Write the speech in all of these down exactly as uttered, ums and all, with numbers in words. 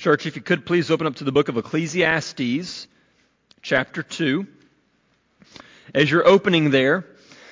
Church, if you could please open up to the book of Ecclesiastes, chapter two. As you're opening there,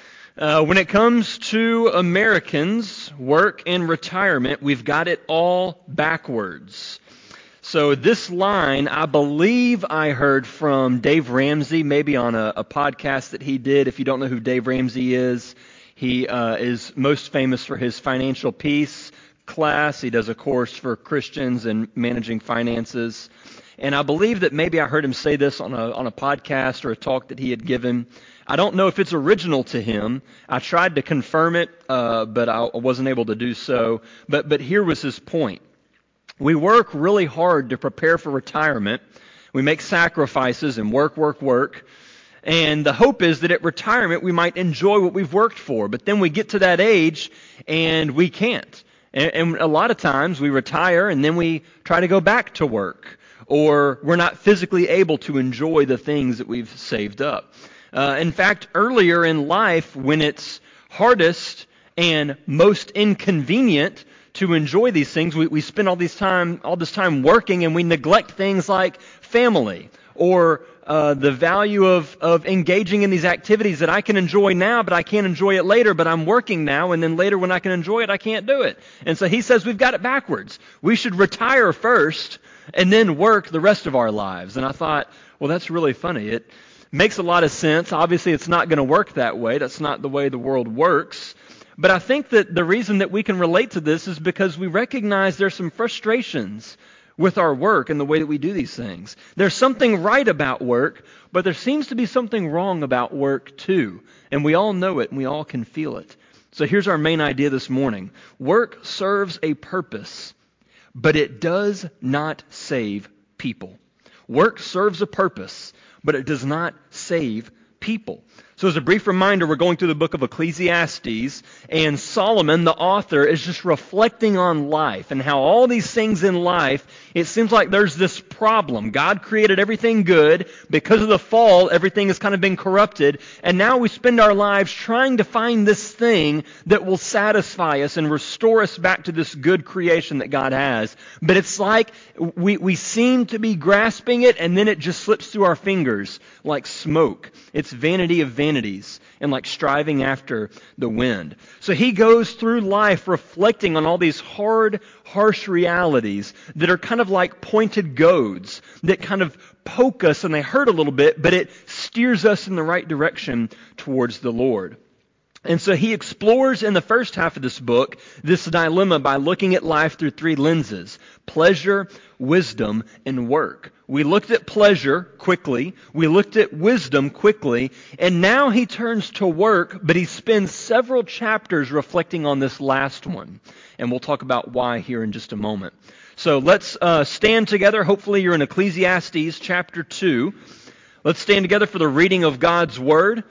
uh, when it comes to Americans, work and retirement, we've got it all backwards. So this line, I believe I heard from Dave Ramsey, maybe on a, a podcast that he did. If you don't know who Dave Ramsey is, he uh, is most famous for his Financial Peace class. He does a course for Christians in managing finances. And I believe that maybe I heard him say this on a on a podcast or a talk that he had given. I don't know if it's original to him. I tried to confirm it, uh, but I wasn't able to do so. But but here was his point. We work really hard to prepare for retirement. We make sacrifices and work, work, work. And the hope is that at retirement we might enjoy what we've worked for. But then we get to that age and we can't. And, and a lot of times we retire and then we try to go back to work. Or we're not physically able to enjoy the things that we've saved up. Uh, in fact, earlier in life, when it's hardest and most inconvenient to enjoy these things, we, we spend all these time, all this time working, and we neglect things like family or uh, the value of, of engaging in these activities that I can enjoy now, but I can't enjoy it later, but I'm working now, and then later when I can enjoy it, I can't do it. And so he says we've got it backwards. We should retire first and then work the rest of our lives. And I thought, well, that's really funny. It makes a lot of sense. Obviously, it's not going to work that way. That's not the way the world works. But I think that the reason that we can relate to this is because we recognize there's some frustrations with our work and the way that we do these things. There's something right about work, but there seems to be something wrong about work too. And we all know it and we all can feel it. So here's our main idea this morning. Work serves a purpose, but it does not save people. Work serves a purpose, but it does not save people. So as a brief reminder, we're going through the book of Ecclesiastes, and Solomon, the author, is just reflecting on life and how all these things in life, it seems like there's this problem. God created everything good. Because of the fall, everything has kind of been corrupted, and now we spend our lives trying to find this thing that will satisfy us and restore us back to this good creation that God has. But it's like we, we seem to be grasping it, and then it just slips through our fingers like smoke. It's vanity of vanities and like striving after the wind. So he goes through life reflecting on all these hard, harsh realities that are kind of like pointed goads that kind of poke us and they hurt a little bit, but it steers us in the right direction towards the Lord. And so he explores in the first half of this book this dilemma by looking at life through three lenses: pleasure, wisdom, and work. We looked at pleasure quickly, we looked at wisdom quickly, and now he turns to work, but he spends several chapters reflecting on this last one. And we'll talk about why here in just a moment. So let's uh, stand together. Hopefully you're in Ecclesiastes chapter two. Let's stand together for the reading of God's Word.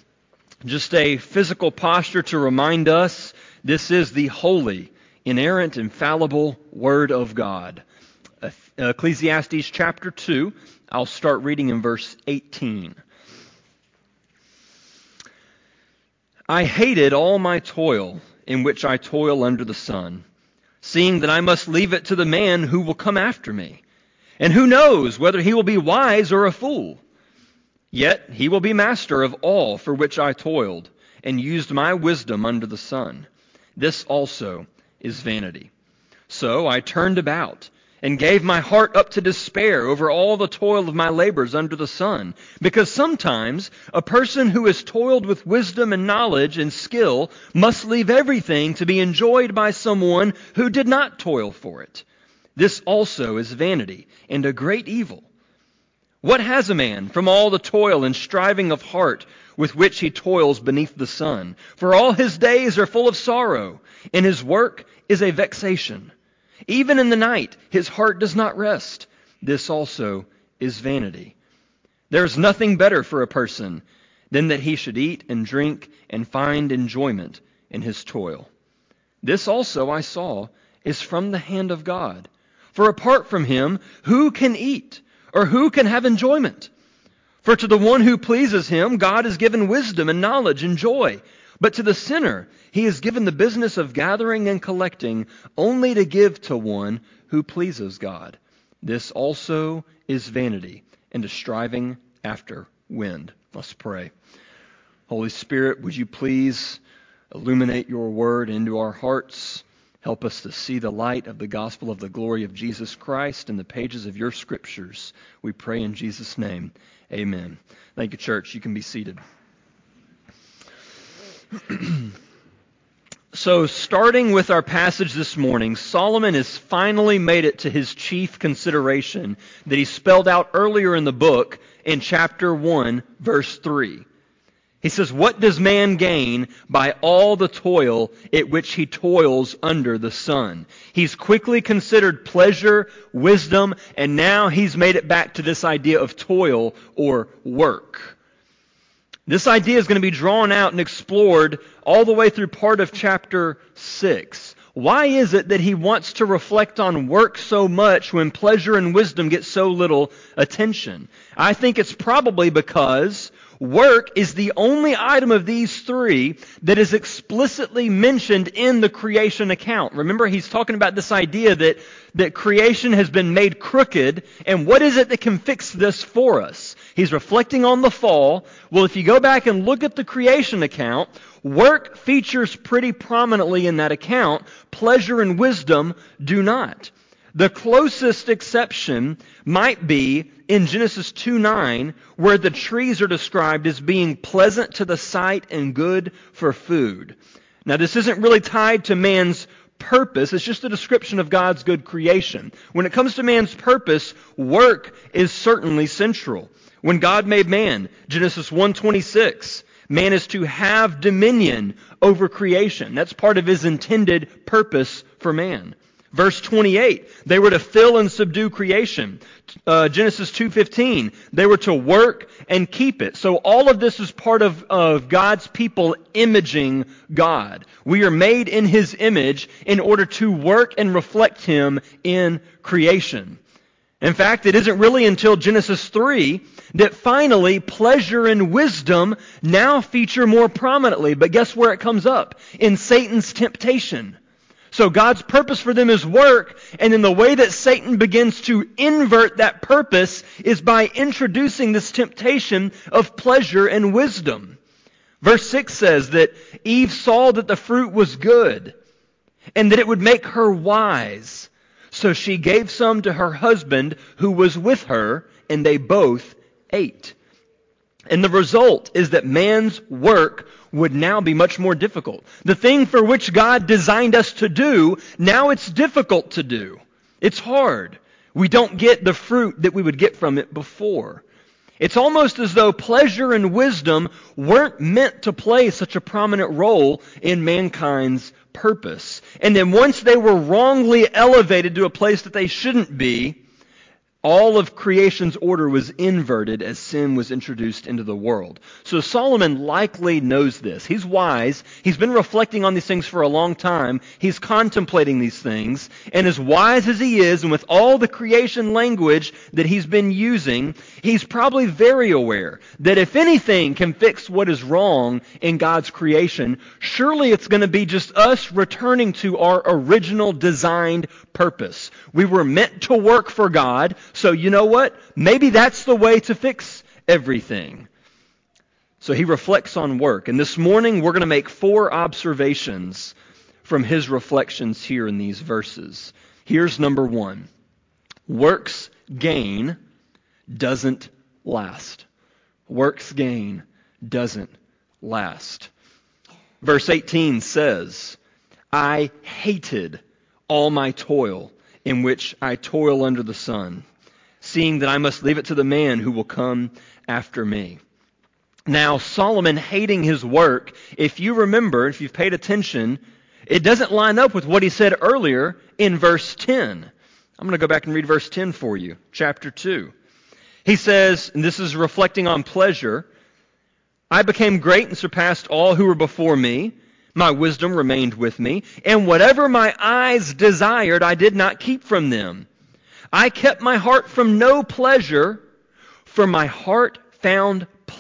Just a physical posture to remind us this is the holy, inerrant, infallible Word of God. Ecclesiastes chapter two, I'll start reading in verse eighteen. I hated all my toil in which I toil under the sun, seeing that I must leave it to the man who will come after me. And who knows whether he will be wise or a fool? Yet he will be master of all for which I toiled, and used my wisdom under the sun. This also is vanity. So I turned about, and gave my heart up to despair over all the toil of my labors under the sun. Because sometimes a person who has toiled with wisdom and knowledge and skill must leave everything to be enjoyed by someone who did not toil for it. This also is vanity and a great evil. What has a man from all the toil and striving of heart with which he toils beneath the sun? For all his days are full of sorrow, and his work is a vexation. Even in the night his heart does not rest. This also is vanity. There is nothing better for a person than that he should eat and drink and find enjoyment in his toil. This also I saw is from the hand of God. For apart from him, who can eat? Or who can have enjoyment? For to the one who pleases him, God has given wisdom and knowledge and joy. But to the sinner, he has given the business of gathering and collecting only to give to one who pleases God. This also is vanity and a striving after wind. Let's pray. Holy Spirit, would you please illuminate your word into our hearts? Help us to see the light of the gospel of the glory of Jesus Christ in the pages of your scriptures. We pray in Jesus' name. Amen. Thank you, church. You can be seated. So, starting with our passage this morning, Solomon has finally made it to his chief consideration that he spelled out earlier in the book in chapter one, verse three. He says, "What does man gain by all the toil at which he toils under the sun?" He's quickly considered pleasure, wisdom, and now he's made it back to this idea of toil or work. This idea is going to be drawn out and explored all the way through part of chapter six. Why is it that he wants to reflect on work so much when pleasure and wisdom get so little attention? I think it's probably because work is the only item of these three that is explicitly mentioned in the creation account. Remember, he's talking about this idea that, that creation has been made crooked, and what is it that can fix this for us? He's reflecting on the fall. Well, if you go back and look at the creation account, work features pretty prominently in that account. Pleasure and wisdom do not. The closest exception might be in Genesis two nine, where the trees are described as being pleasant to the sight and good for food. Now, this isn't really tied to man's purpose. It's just a description of God's good creation. When it comes to man's purpose, work is certainly central. When God made man, Genesis one twenty-six, man is to have dominion over creation. That's part of his intended purpose for man. Verse twenty-eight, they were to fill and subdue creation. Uh, Genesis two fifteen, they were to work and keep it. So all of this is part of, of God's people imaging God. We are made in His image in order to work and reflect Him in creation. In fact, it isn't really until Genesis three that finally pleasure and wisdom now feature more prominently. But guess where it comes up? In Satan's temptation. So God's purpose for them is work, and then the way that Satan begins to invert that purpose is by introducing this temptation of pleasure and wisdom. Verse six says that Eve saw that the fruit was good, and that it would make her wise. So she gave some to her husband who was with her, and they both ate. And the result is that man's work would now be much more difficult. The thing for which God designed us to do, now it's difficult to do. It's hard. We don't get the fruit that we would get from it before. It's almost as though pleasure and wisdom weren't meant to play such a prominent role in mankind's purpose. And then once they were wrongly elevated to a place that they shouldn't be, all of creation's order was inverted as sin was introduced into the world. So Solomon likely knows this. He's wise. He's been reflecting on these things for a long time. He's contemplating these things. And as wise as he is, and with all the creation language that he's been using, he's probably very aware that if anything can fix what is wrong in God's creation, surely it's going to be just us returning to our original designed purpose. We were meant to work for God. So you know what? Maybe that's the way to fix everything. So he reflects on work. And this morning we're going to make four observations from his reflections here in these verses. Here's number one. Work's gain doesn't last. Work's gain doesn't last. Verse eighteen says, I hated all my toil in which I toil under the sun, seeing that I must leave it to the man who will come after me. Now, Solomon hating his work, if you remember, if you've paid attention, it doesn't line up with what he said earlier in verse ten. I'm going to go back and read verse ten for you, chapter two. He says, and this is reflecting on pleasure, I became great and surpassed all who were before me. My wisdom remained with me, and whatever my eyes desired, I did not keep from them. I kept my heart from no pleasure, for my heart found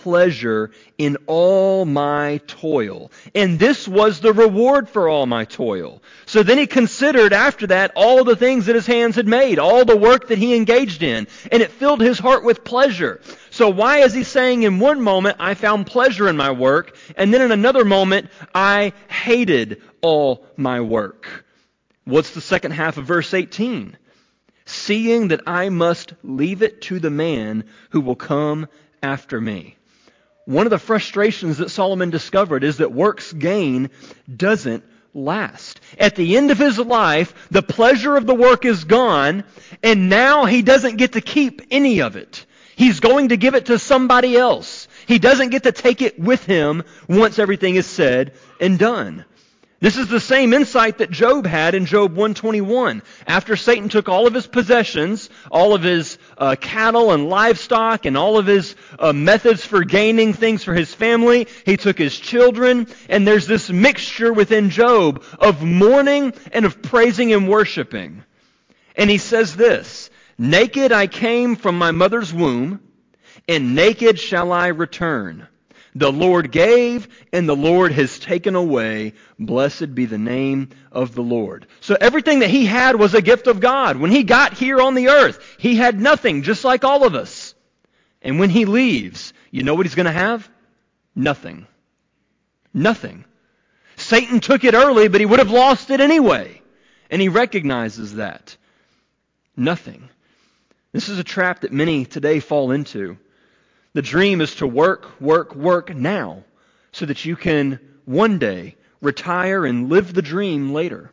pleasure in all my toil. And this was the reward for all my toil. So then he considered after that all the things that his hands had made, all the work that he engaged in, and it filled his heart with pleasure. So why is he saying in one moment, I found pleasure in my work, and then in another moment, I hated all my work? What's the second half of verse eighteen? Seeing that I must leave it to the man who will come after me. One of the frustrations that Solomon discovered is that works gain doesn't last. At the end of his life, the pleasure of the work is gone, and now he doesn't get to keep any of it. He's going to give it to somebody else. He doesn't get to take it with him once everything is said and done. This is the same insight that Job had in Job one twenty-one. After Satan took all of his possessions, all of his uh, cattle and livestock, and all of his uh, methods for gaining things for his family, he took his children, and there's this mixture within Job of mourning and of praising and worshiping. And he says this, naked I came from my mother's womb, and naked shall I return. The Lord gave, and the Lord has taken away. Blessed be the name of the Lord. So everything that he had was a gift of God. When he got here on the earth, he had nothing, just like all of us. And when he leaves, you know what he's going to have? Nothing. Nothing. Satan took it early, but he would have lost it anyway. And he recognizes that. Nothing. This is a trap that many today fall into. The dream is to work, work, work now so that you can one day retire and live the dream later.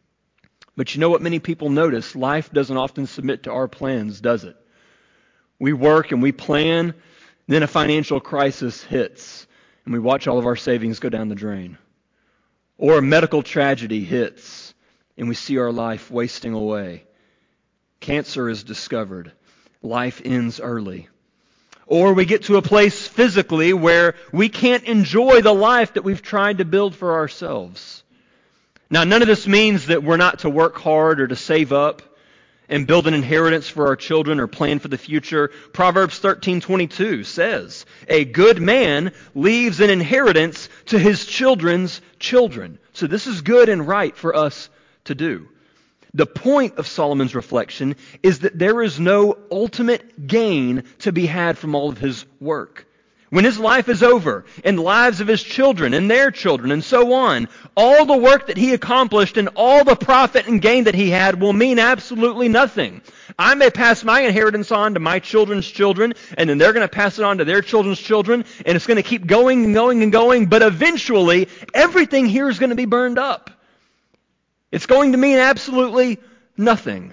But you know what many people notice? Life doesn't often submit to our plans, does it? We work and we plan, then a financial crisis hits and we watch all of our savings go down the drain. Or a medical tragedy hits and we see our life wasting away. Cancer is discovered. Life ends early. Or we get to a place physically where we can't enjoy the life that we've tried to build for ourselves. Now, none of this means that we're not to work hard or to save up and build an inheritance for our children or plan for the future. Proverbs thirteen twenty-two says, a good man leaves an inheritance to his children's children. So this is good and right for us to do. The point of Solomon's reflection is that there is no ultimate gain to be had from all of his work. When his life is over, and the lives of his children and their children and so on, all the work that he accomplished and all the profit and gain that he had will mean absolutely nothing. I may pass my inheritance on to my children's children, and then they're going to pass it on to their children's children, and it's going to keep going and going and going, but eventually everything here is going to be burned up. It's going to mean absolutely nothing.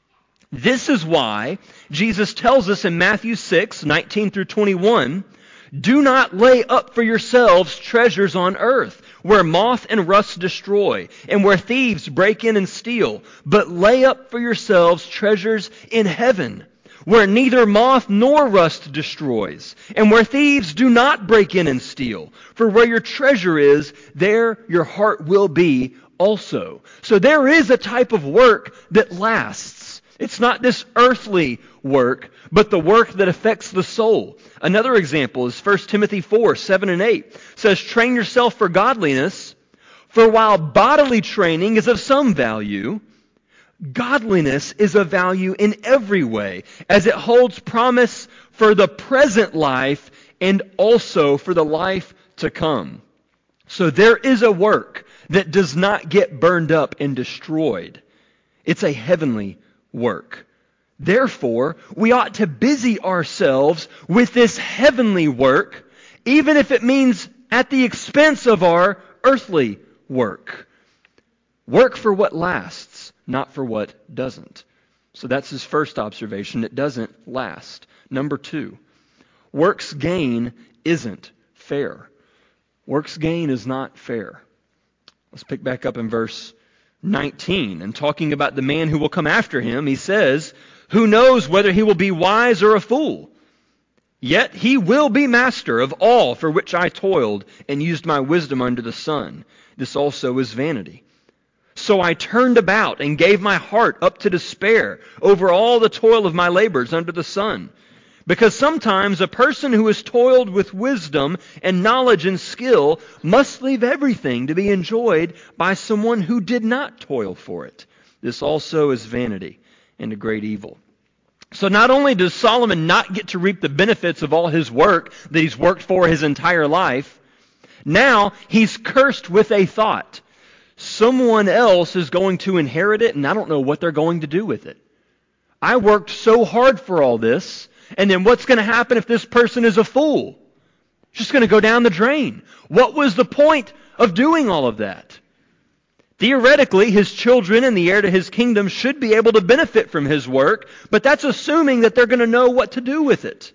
This is why Jesus tells us in Matthew six, nineteen through twenty-one, do not lay up for yourselves treasures on earth, where moth and rust destroy, and where thieves break in and steal, but lay up for yourselves treasures in heaven, where neither moth nor rust destroys, and where thieves do not break in and steal. For where your treasure is, there your heart will be also. So there is a type of work that lasts. It's not this earthly work, but the work that affects the soul. Another example is First Timothy four, seven and eight. It says, train yourself for godliness, for while bodily training is of some value, godliness is of value in every way, as it holds promise for the present life and also for the life to come. So there is a work that does not get burned up and destroyed. It's a heavenly work. Therefore, we ought to busy ourselves with this heavenly work, even if it means at the expense of our earthly work. Work for what lasts, not for what doesn't. So that's his first observation. It doesn't last. Number two, works gain isn't fair. Works gain is not fair. Let's pick back up in verse nineteen. And talking about the man who will come after him, he says, who knows whether he will be wise or a fool? Yet he will be master of all for which I toiled and used my wisdom under the sun. This also is vanity. So I turned about and gave my heart up to despair over all the toil of my labors under the sun. Because sometimes a person who has toiled with wisdom and knowledge and skill must leave everything to be enjoyed by someone who did not toil for it. This also is vanity and a great evil. So not only does Solomon not get to reap the benefits of all his work that he's worked for his entire life, now he's cursed with a thought. Someone else is going to inherit it, and I don't know what they're going to do with it. I worked so hard for all this, and then what's going to happen if this person is a fool? It's just going to go down the drain. What was the point of doing all of that? Theoretically, his children and the heir to his kingdom should be able to benefit from his work, but that's assuming that they're going to know what to do with it.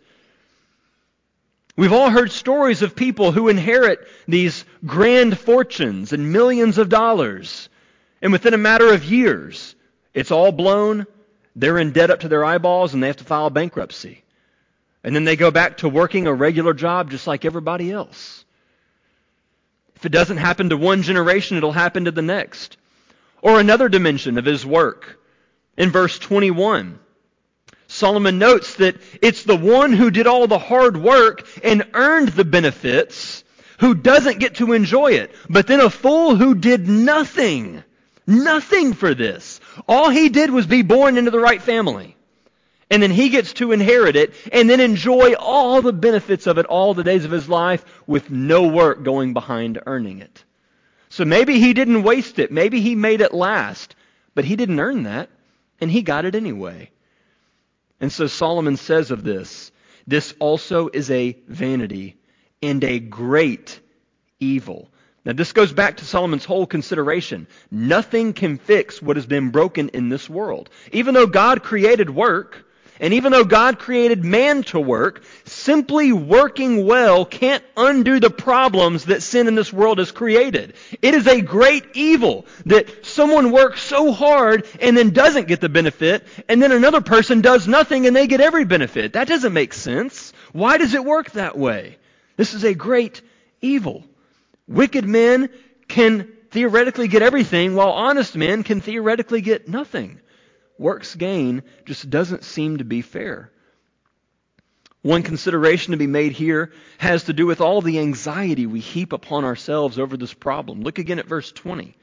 We've all heard stories of people who inherit these grand fortunes and millions of dollars, and within a matter of years, it's all blown. They're in debt up to their eyeballs, and they have to file bankruptcy. And then they go back to working a regular job just like everybody else. If it doesn't happen to one generation, it'll happen to the next. Or another dimension of his work. In verse twenty-one, Solomon notes that it's the one who did all the hard work and earned the benefits who doesn't get to enjoy it. But then a fool who did nothing, nothing for this. All he did was be born into the right family. And then he gets to inherit it and then enjoy all the benefits of it all the days of his life with no work going behind earning it. So maybe he didn't waste it. Maybe he made it last. But he didn't earn that. And he got it anyway. And so Solomon says of this, this also is a vanity and a great evil. Now this goes back to Solomon's whole consideration. Nothing can fix what has been broken in this world. Even though God created work, and even though God created man to work, simply working well can't undo the problems that sin in this world has created. It is a great evil that someone works so hard and then doesn't get the benefit, and then another person does nothing and they get every benefit. That doesn't make sense. Why does it work that way? This is a great evil. Wicked men can theoretically get everything, while honest men can theoretically get nothing. Works gain just doesn't seem to be fair. One consideration to be made here has to do with all the anxiety we heap upon ourselves over this problem. Look again at verse twenty.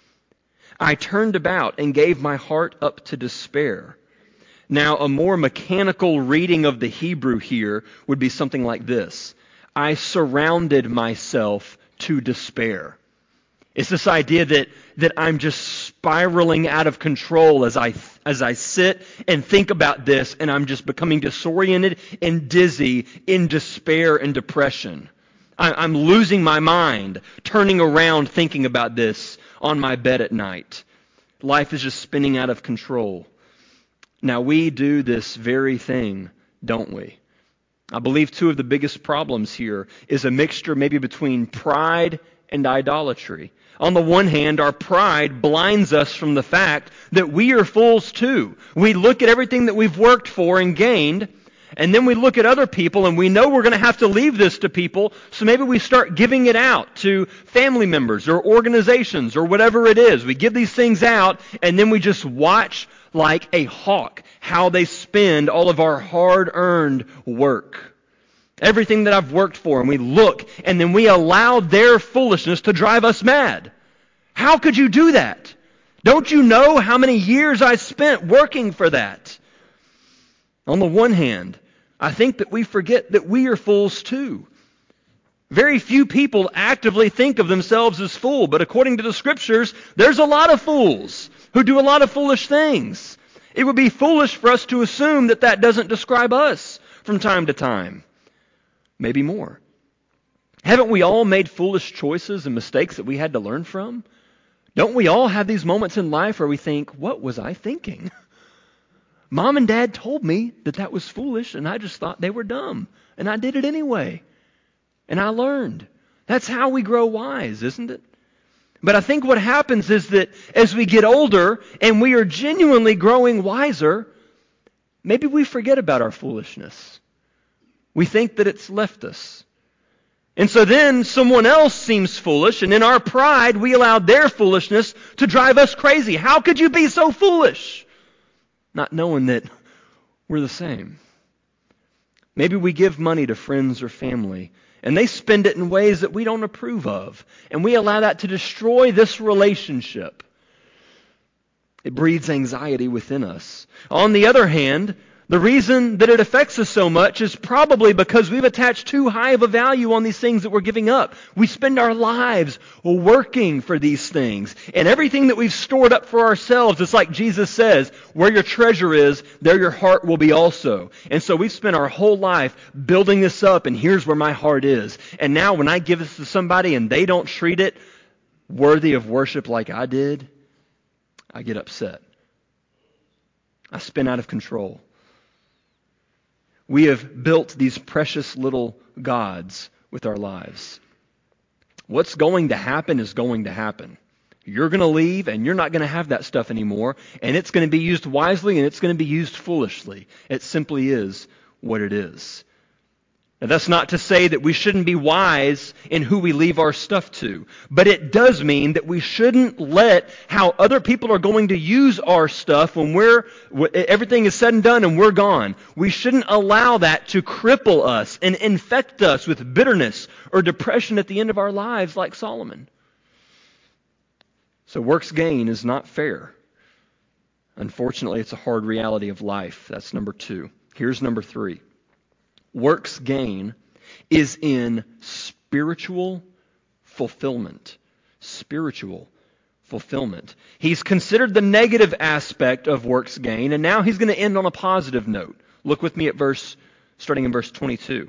I turned about and gave my heart up to despair. Now, a more mechanical reading of the Hebrew here would be something like this. I surrounded myself to despair. It's this idea that, that I'm just spiraling out of control as I as I sit and think about this, and I'm just becoming disoriented and dizzy in despair and depression. I, I'm losing my mind, turning around thinking about this on my bed at night. Life is just spinning out of control. Now we do this very thing, don't we? I believe two of the biggest problems here is a mixture maybe between pride and idolatry. On the one hand, our pride blinds us from the fact that we are fools too. We look at everything that we've worked for and gained, and then we look at other people and we know we're going to have to leave this to people, so maybe we start giving it out to family members or organizations or whatever it is. We give these things out and then we just watch like a hawk how they spend all of our hard-earned work. Everything that I've worked for, and we look, and then we allow their foolishness to drive us mad. How could you do that? Don't you know how many years I spent working for that? On the one hand, I think that we forget that we are fools too. Very few people actively think of themselves as fool, but according to the Scriptures, there's a lot of fools who do a lot of foolish things. It would be foolish for us to assume that that doesn't describe us from time to time. Maybe more. Haven't we all made foolish choices and mistakes that we had to learn from? Don't we all have these moments in life where we think, what was I thinking? Mom and Dad told me that that was foolish, and I just thought they were dumb. And I did it anyway. And I learned. That's how we grow wise, isn't it? But I think what happens is that as we get older and we are genuinely growing wiser, maybe we forget about our foolishness. We think that it's left us. And so then someone else seems foolish, and in our pride, we allow their foolishness to drive us crazy. How could you be so foolish? Not knowing that we're the same. Maybe we give money to friends or family, and they spend it in ways that we don't approve of, and we allow that to destroy this relationship. It breeds anxiety within us. On the other hand, the reason that it affects us so much is probably because we've attached too high of a value on these things that we're giving up. We spend our lives working for these things. And everything that we've stored up for ourselves, it's like Jesus says, where your treasure is, there your heart will be also. And so we've spent our whole life building this up, and here's where my heart is. And now when I give this to somebody and they don't treat it worthy of worship like I did, I get upset. I spin out of control. We have built these precious little gods with our lives. What's going to happen is going to happen. You're going to leave and you're not going to have that stuff anymore, and it's going to be used wisely and it's going to be used foolishly. It simply is what it is. Now, that's not to say that we shouldn't be wise in who we leave our stuff to, but it does mean that we shouldn't let how other people are going to use our stuff when we're everything is said and done and we're gone. We shouldn't allow that to cripple us and infect us with bitterness or depression at the end of our lives like Solomon. So works gain is not fair. Unfortunately, it's a hard reality of life. That's number two. Here's number three. Works gain is in spiritual fulfillment. Spiritual fulfillment. He's considered the negative aspect of works gain, and now he's going to end on a positive note. Look with me at verse, starting in verse twenty-two.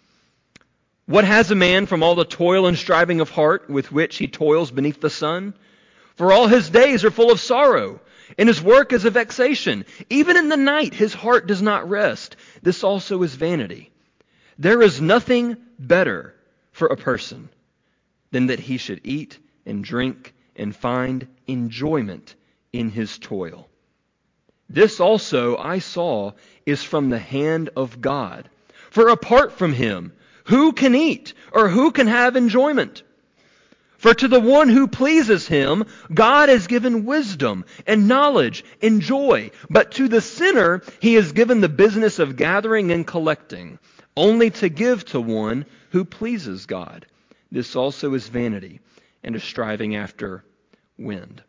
What has a man from all the toil and striving of heart with which he toils beneath the sun? For all his days are full of sorrow, and his work is a vexation. Even in the night his heart does not rest. This also is vanity. There is nothing better for a person than that he should eat and drink and find enjoyment in his toil. This also I saw is from the hand of God. For apart from him, who can eat or who can have enjoyment? For to the one who pleases him, God has given wisdom and knowledge and joy. But to the sinner, he has given the business of gathering and collecting, only to give to one who pleases God. This also is vanity and a striving after wind.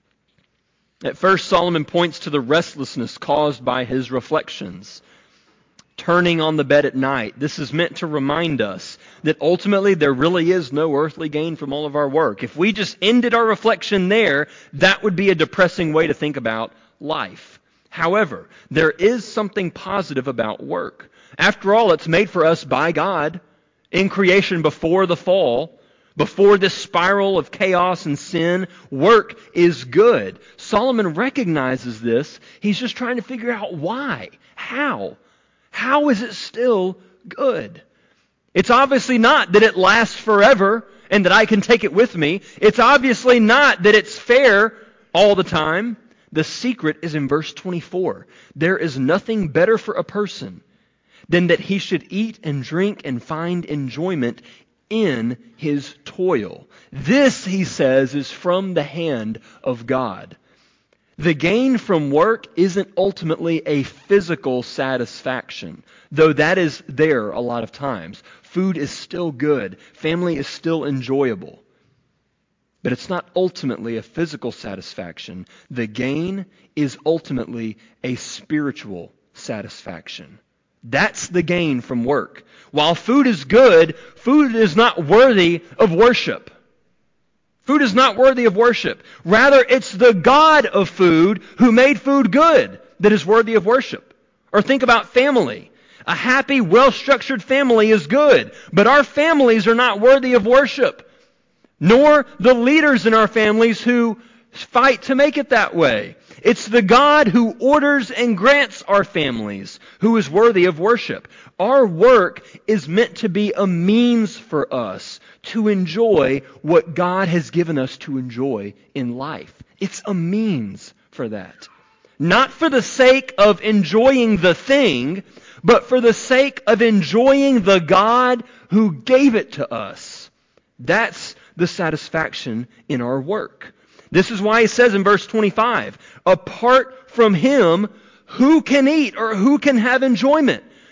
At first, Solomon points to the restlessness caused by his reflections. Turning on the bed at night. This is meant to remind us that ultimately there really is no earthly gain from all of our work. If we just ended our reflection there, that would be a depressing way to think about life. However, there is something positive about work. After all, it's made for us by God in creation before the fall. Before this spiral of chaos and sin, work is good. Solomon recognizes this. He's just trying to figure out why. How? How is it still good? It's obviously not that it lasts forever and that I can take it with me. It's obviously not that it's fair all the time. The secret is in verse twenty-four. There is nothing better for a person than that he should eat and drink and find enjoyment in his toil. This, he says, is from the hand of God. The gain from work isn't ultimately a physical satisfaction, though that is there a lot of times. Food is still good. Family is still enjoyable. But it's not ultimately a physical satisfaction. The gain is ultimately a spiritual satisfaction. That's the gain from work. While food is good, food is not worthy of worship. Food is not worthy of worship. Rather, it's the God of food who made food good that is worthy of worship. Or think about family. A happy, well-structured family is good, but our families are not worthy of worship, nor the leaders in our families who fight to make it that way. It's the God who orders and grants our families who is worthy of worship. Our work is meant to be a means for us to enjoy what God has given us to enjoy in life. It's a means for that. Not for the sake of enjoying the thing, but for the sake of enjoying the God who gave it to us. That's the satisfaction in our work. This is why he says in verse twenty-five, apart from him, who can eat or who can have enjoyment?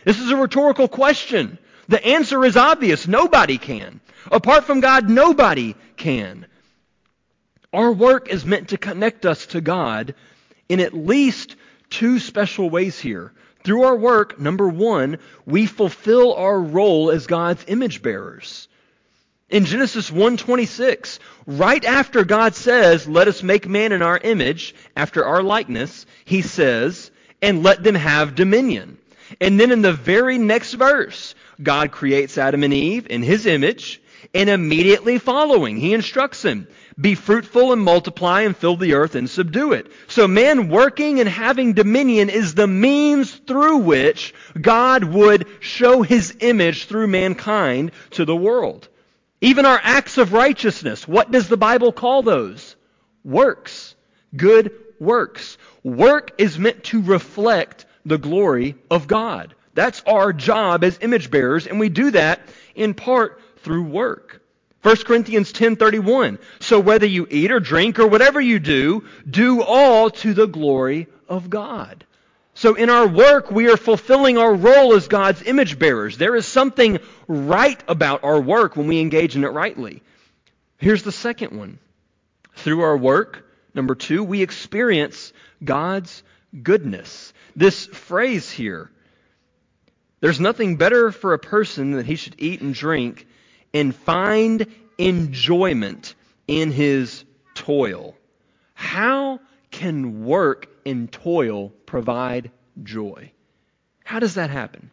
This is a rhetorical question. The answer is obvious. Nobody can. Apart from God, nobody can. Our work is meant to connect us to God in at least two special ways here. Through our work, number one, we fulfill our role as God's image bearers. In Genesis one twenty-six, right after God says, let us make man in our image, after our likeness, he says, and let them have dominion. And then in the very next verse, God creates Adam and Eve in his image, and immediately following, he instructs them, be fruitful and multiply and fill the earth and subdue it. So man working and having dominion is the means through which God would show his image through mankind to the world. Even our acts of righteousness, what does the Bible call those? Works. Good works. Work is meant to reflect the glory of God. That's our job as image bearers, and we do that in part through work. First Corinthians ten thirty-one, so whether you eat or drink or whatever you do, do all to the glory of God. So in our work, we are fulfilling our role as God's image bearers. There is something right about our work when we engage in it rightly. Here's the second one. Through our work, number two, we experience God's goodness. This phrase here, there's nothing better for a person that he should eat and drink and find enjoyment in his toil. How can work and toil provide joy? How does that happen?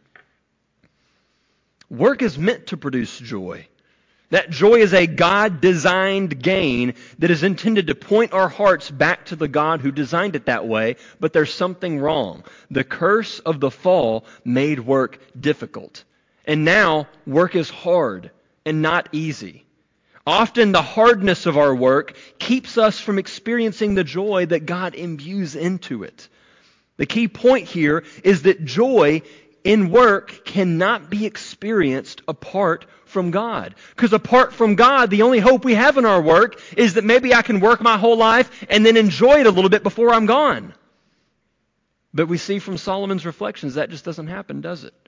Work is meant to produce joy. That joy is a God-designed gain that is intended to point our hearts back to the God who designed it that way, but there's something wrong. The curse of the fall made work difficult. And now work is hard and not easy. Often the hardness of our work keeps us from experiencing the joy that God imbues into it. The key point here is that joy in work cannot be experienced apart from God. Because apart from God, the only hope we have in our work is that maybe I can work my whole life and then enjoy it a little bit before I'm gone. But we see from Solomon's reflections that just doesn't happen, does it?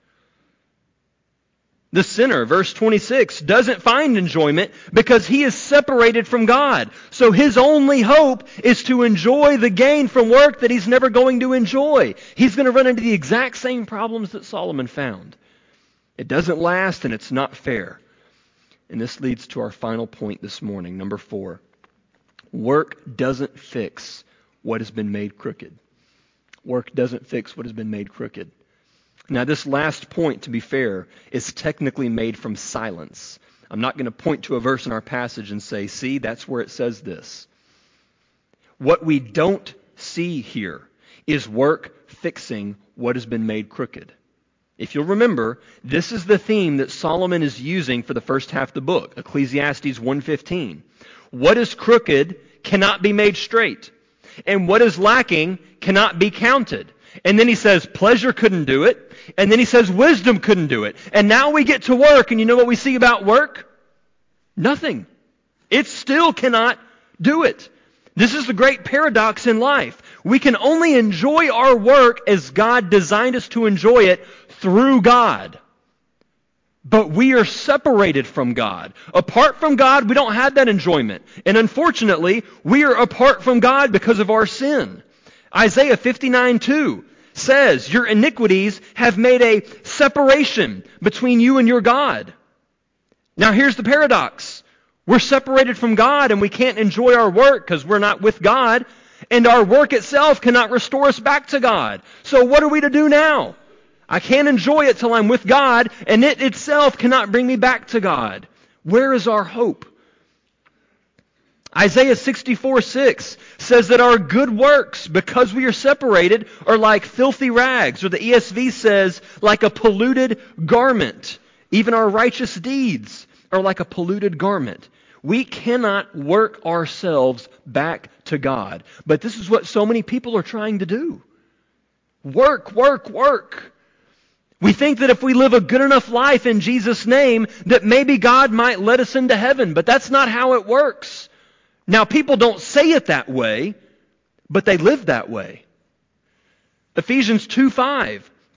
The sinner, verse twenty-six, doesn't find enjoyment because he is separated from God. So his only hope is to enjoy the gain from work that he's never going to enjoy. He's going to run into the exact same problems that Solomon found. It doesn't last and it's not fair. And this leads to our final point this morning, number four. Work doesn't fix what has been made crooked. Work doesn't fix what has been made crooked. Now, this last point, to be fair, is technically made from silence. I'm not going to point to a verse in our passage and say, see, that's where it says this. What we don't see here is work fixing what has been made crooked. If you'll remember, this is the theme that Solomon is using for the first half of the book, Ecclesiastes one fifteen. What is crooked cannot be made straight, and what is lacking cannot be counted. And then he says pleasure couldn't do it. And then he says wisdom couldn't do it. And now we get to work, and you know what we see about work? Nothing. It still cannot do it. This is the great paradox in life. We can only enjoy our work as God designed us to enjoy it through God. But we are separated from God. Apart from God, we don't have that enjoyment. And unfortunately, we are apart from God because of our sin. Isaiah fifty-nine two says, your iniquities have made a separation between you and your God. Now here's the paradox. We're separated from God and we can't enjoy our work because we're not with God. And our work itself cannot restore us back to God. So what are we to do now? I can't enjoy it till I'm with God, and it itself cannot bring me back to God. Where is our hope? Isaiah sixty-four six says that our good works, because we are separated, are like filthy rags. Or the E S V says, like a polluted garment. Even our righteous deeds are like a polluted garment. We cannot work ourselves back to God. But this is what so many people are trying to do. Work, work, work. We think that if we live a good enough life in Jesus' name, that maybe God might let us into heaven. But that's not how it works. Now, people don't say it that way, but they live that way. Ephesians two five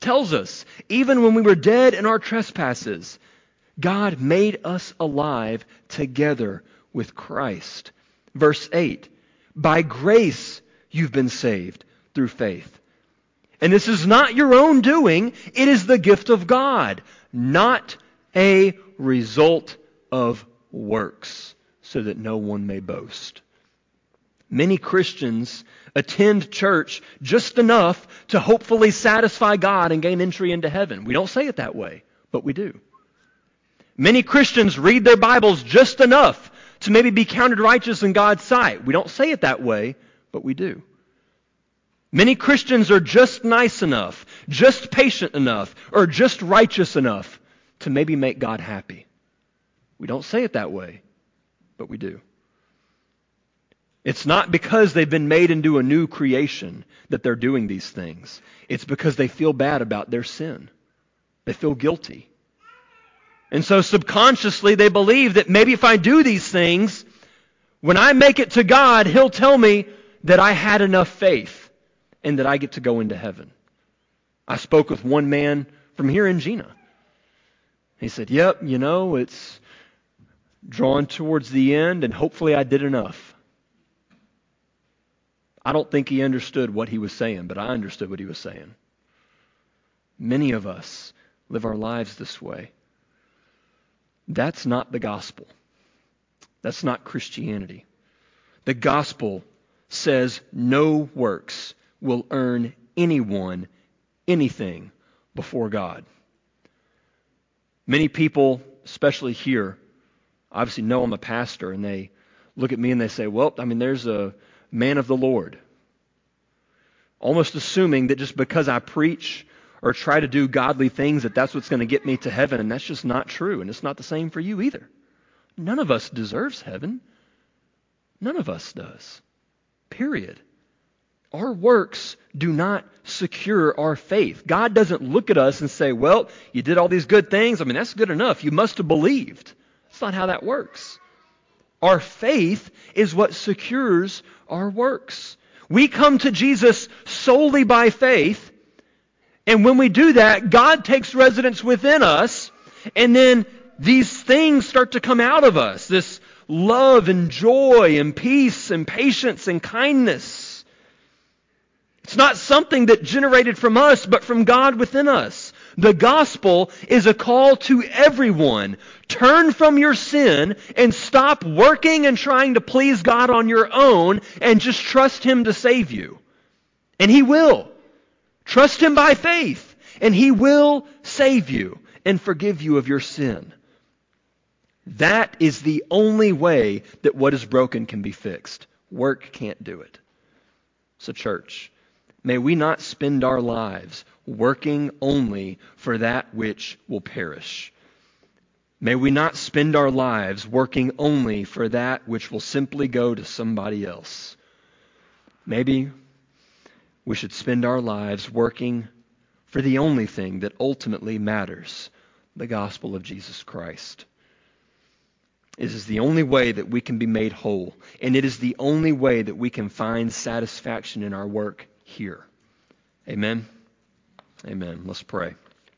tells us, even when we were dead in our trespasses, God made us alive together with Christ. Verse eight, by grace you've been saved through faith. And this is not your own doing, it is the gift of God, not a result of works, so that no one may boast. Many Christians attend church just enough to hopefully satisfy God and gain entry into heaven. We don't say it that way, but we do. Many Christians read their Bibles just enough to maybe be counted righteous in God's sight. We don't say it that way, but we do. Many Christians are just nice enough, just patient enough, or just righteous enough to maybe make God happy. We don't say it that way, but we do. It's not because they've been made into a new creation that they're doing these things. It's because they feel bad about their sin. They feel guilty. And so subconsciously they believe that maybe if I do these things, when I make it to God, He'll tell me that I had enough faith and that I get to go into heaven. I spoke with one man from here in Jena. He said, yep, you know, it's drawing towards the end and hopefully I did enough. I don't think he understood what he was saying, but I understood what he was saying. Many of us live our lives this way. That's not the gospel. That's not Christianity. The gospel says no works will earn anyone anything before God. Many people, especially here, obviously know I'm a pastor, and they look at me and they say, well, I mean, there's a man of the Lord. Almost assuming that just because I preach or try to do godly things that that's what's going to get me to heaven, and that's just not true, and it's not the same for you either. None of us deserves heaven. None of us does. Period. Our works do not secure our faith. God doesn't look at us and say, well, you did all these good things. I mean, that's good enough. You must have believed. That's not how that works. Our faith is what secures our works. We come to Jesus solely by faith, and when we do that, God takes residence within us, and then these things start to come out of us. This love and joy and peace and patience and kindness. It's not something that generated from us, but from God within us. The gospel is a call to everyone. Turn from your sin and stop working and trying to please God on your own and just trust Him to save you. And He will. Trust Him by faith, and He will save you and forgive you of your sin. That is the only way that what is broken can be fixed. Work can't do it. So, church, may we not spend our lives working only for that which will perish. May we not spend our lives working only for that which will simply go to somebody else. Maybe we should spend our lives working for the only thing that ultimately matters, the gospel of Jesus Christ. It is the only way that we can be made whole, and it is the only way that we can find satisfaction in our work here. Amen? Amen. Let's pray.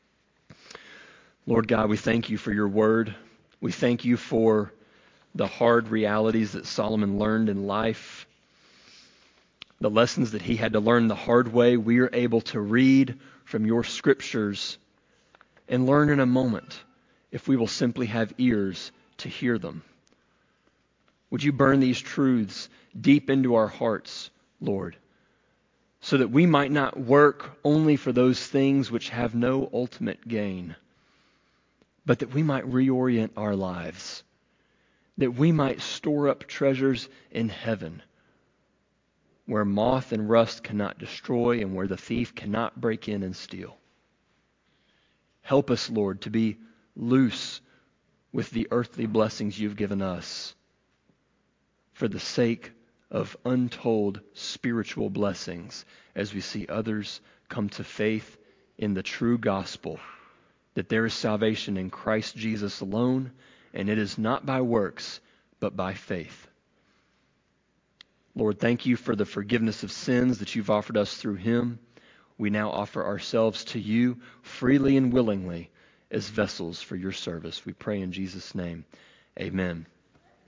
Lord God, we thank You for Your word. We thank You for the hard realities that Solomon learned in life. The lessons that he had to learn the hard way, we are able to read from Your scriptures and learn in a moment if we will simply have ears to hear them. Would You burn these truths deep into our hearts, Lord, so that we might not work only for those things which have no ultimate gain, but that we might reorient our lives, that we might store up treasures in heaven, where moth and rust cannot destroy and where the thief cannot break in and steal. Help us, Lord, to be loose with the earthly blessings You've given us for the sake of untold spiritual blessings as we see others come to faith in the true gospel, that there is salvation in Christ Jesus alone, and it is not by works, but by faith. Lord, thank You for the forgiveness of sins that You've offered us through Him. we now offer ourselves to you freely and willingly as vessels for your service. We pray in Jesus' name. Amen.